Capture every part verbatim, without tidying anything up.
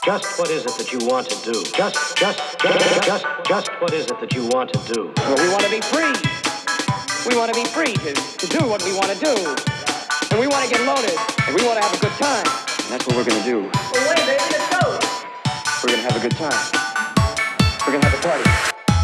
Just what is it that you want to do? Just, just, just, just, just what is it that you want to do? Well, we want to be free. We want to be free to, to do what we want to do. And we want to get loaded. And we want to have a good time. And that's what we're going to do. Well, wait, baby, let's go. We're going to have a good time. We're going to have a party.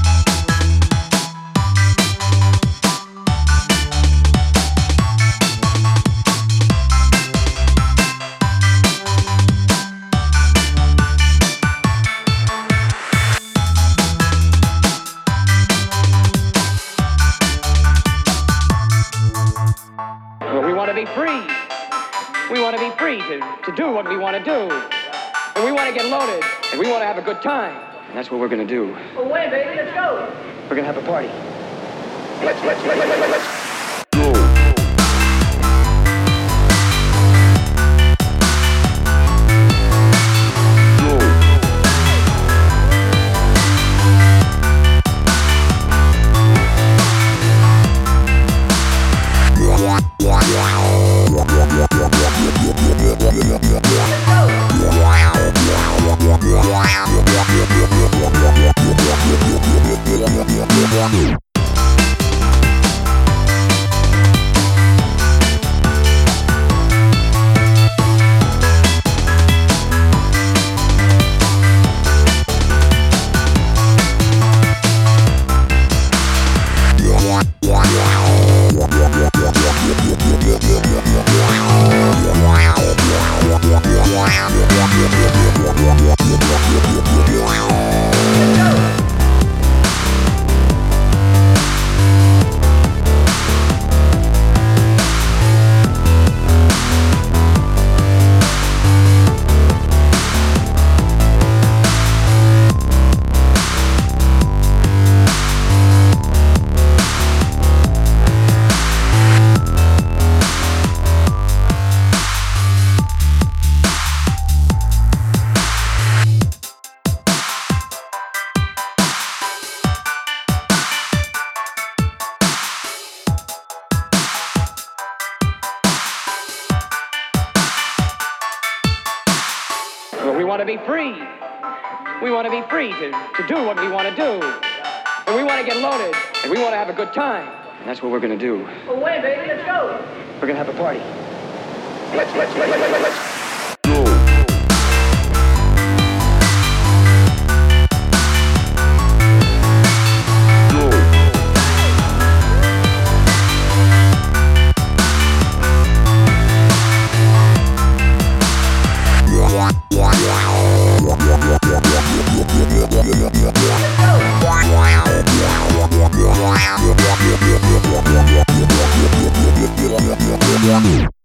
We want to be free. We want to be free to, to do what we want to do. And we want to get loaded. And we want to have a good time. And that's what we're going to do. Well, wait, baby, let's go. We're going to have a party. Let's, let's, let's, let's, let's. We want to be free. We want to be free to, to do what we want to do. And we want to get loaded. And we want to have a good time. And that's what we're going to do. Well, wait, baby, let's go. We're going to have a party. Let's, let's, let's, let's, let's. Yeah.